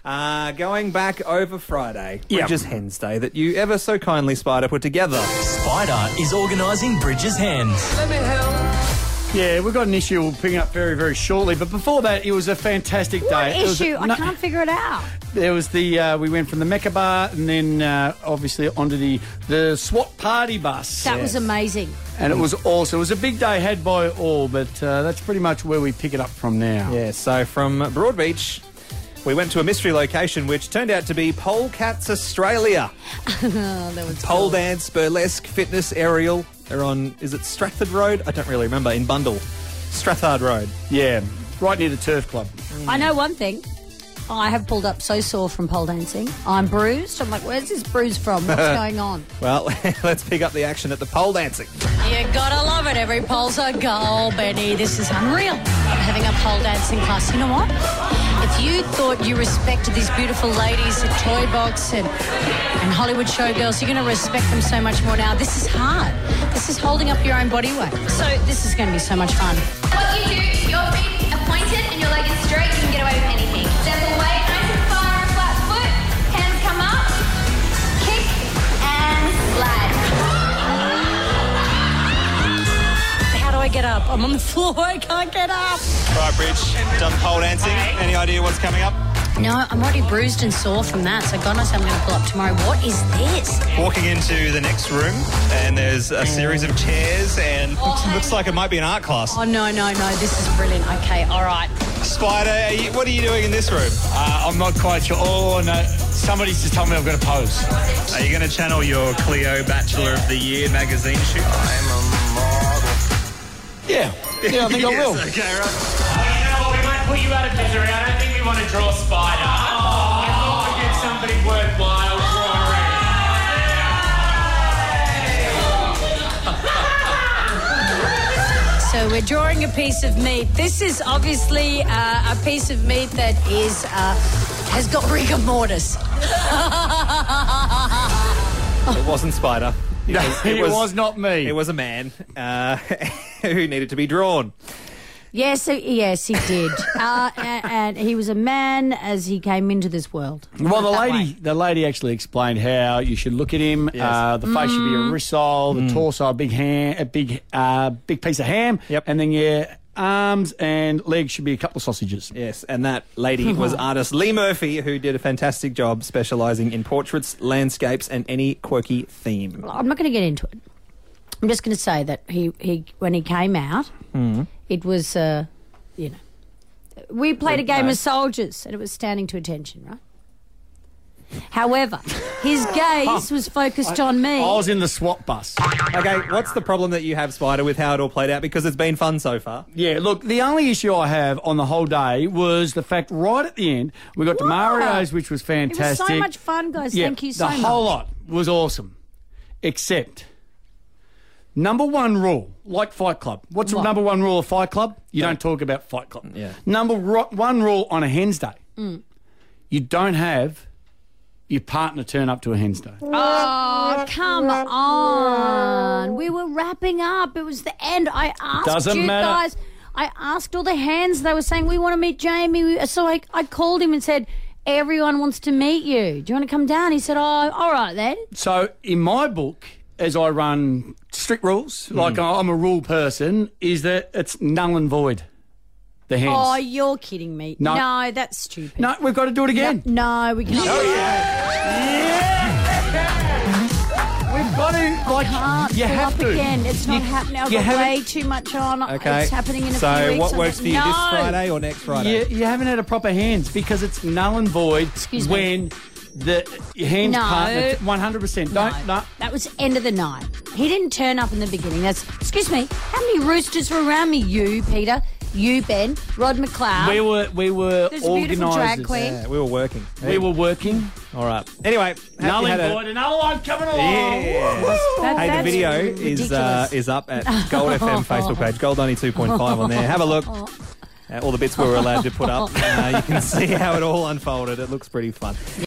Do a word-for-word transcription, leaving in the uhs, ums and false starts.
Uh, going back over Friday, Yep. Bridges Hens Day, that you ever so kindly, Spider, put together. Spider is organising Bridges Hens. Let me help. Yeah, we've got an issue we'll pick up very, very shortly. But before that, it was a fantastic What day. It was issue? a- I no- can't figure it out. There was the uh, we went from the Mecca bar and then uh, obviously onto the the SWAT party bus, That was amazing. and it was awesome. It was a big day had by all, but uh, that's pretty much where we pick it up from now. Yeah, so from Broadbeach, we went to a mystery location which turned out to be Polecats Australia. Oh, that was Pole cool. dance, burlesque, fitness, aerial. They're on, is it Stratford Road? I don't really remember. In Bundle. Strathard Road. Yeah, right near the Turf Club. I know one thing. I have pulled up so sore from pole dancing. I'm bruised. I'm like, where's this bruise from? What's going on? Well, let's pick up the action at the pole dancing. You gotta love it. Every pole's a goal, Benny. This is unreal. I'm having a pole dancing class. You know what? If you thought you respected these beautiful ladies at Toy Box and, and Hollywood showgirls, you're going to respect them so much more now. This is hard. This is holding up your own body weight. So this is going to be so much fun. What you do, your feet are pointed and your leg is straight, you can get away with anything. Step away, nice and far on a flat foot, hands come up, kick and slide. How do I get up? I'm on the floor. I can't get up. Right, Bridge, done pole dancing. Any idea what's coming up? No, I'm already bruised and sore from that, so God knows I'm going to pull up tomorrow. What is this? Walking into the next room, and there's a series of chairs, and looks, looks like it might be an art class. Oh, no, no, no. This is brilliant. Okay, all right. Spider, are you, what are you doing in this room? Uh, I'm not quite sure. Oh no, somebody's just told me I've got to pose. Are you going to channel your Clio Bachelor of the Year magazine shoot? I'm a model. Yeah, yeah, I think I will. Yes, okay, right. You know what, we might put you out of misery. I don't think we want to draw Spider. Oh, I thought we'd get somebody worthwhile drawing. So we're drawing a piece of meat. This is obviously uh, a piece of meat that is uh, has got rigor mortis. It wasn't Spider. It No, was, it was not me. It was a man uh, who needed to be drawn. Yes, he- yes, he did. uh, and, and he was a man as he came into this world. Well, the That lady, way. the lady actually explained how you should look at him. Yes. Uh, the face should be Mm. a rissole, the torso a big ham, a big, uh, big piece of ham. Yep. And then your arms and legs should be a couple of sausages. Yes, and that lady was artist Lee Murphy, who did a fantastic job specialising in portraits, landscapes, and any quirky theme. I'm not going to get into it. I'm just going to say that he, he when he came out, it was, uh, you know, we played a game no. of soldiers and it was standing to attention, right? However, his gaze was focused on me. I was in the SWAT bus. Okay, what's the problem that you have, Spider, with how it all played out? Because it's been fun so far. Yeah, look, the only issue I have on the whole day was the fact right at the end, we got to What? Mario's, which was It fantastic. was so much fun, guys. Yeah, Thank you so the much. whole lot was awesome. Except, number one rule, like Fight Club. What's What? the number one rule of Fight Club? You don't talk about Fight Club. Yeah. Number ro- one rule on a Hens Day, Mm. you don't have your partner turn up to a Hens Day. Oh, come on. We were wrapping up. It was the end. I asked Doesn't you matter. guys. I asked all the hands. They were saying, we want to meet Jamie. So I, I called him and said, everyone wants to meet you. Do you want to come down? He said, oh, all right then. So in my book, as I run strict rules, Mm. like I'm a rule person, is that it's null and void. The Hens. Oh, you're kidding me. No. No, that's stupid. No, we've got to do it again. No, we can't. We've got to, like, Can't you pull have up to. again. It's not You- happening. I've you got haven't- way too much on. Okay. It's happening in a so few weeks. what I'm works not- for you, no. this Friday or next Friday? You, you haven't had a proper Hands because it's null and void Excuse me. when the Hands No. partner, one hundred percent. Don't, no. That was end of the night. He didn't turn up in the beginning. That's excuse me. How many roosters were around me? You, Peter. You, Ben. Rod McLeod. We were, we were There's a beautiful drag organisers. queen. Yeah, we were working. We were working. All right. Anyway, have Null you and had a- void. Another one coming along. Yeah. That- Hey, the that's video is ridiculous. uh, is up at Gold F M Facebook page, Gold ninety-two point five on there. Have a look. Uh, all the bits we were allowed to put up. Uh, you can see how it all unfolded. It looks pretty fun.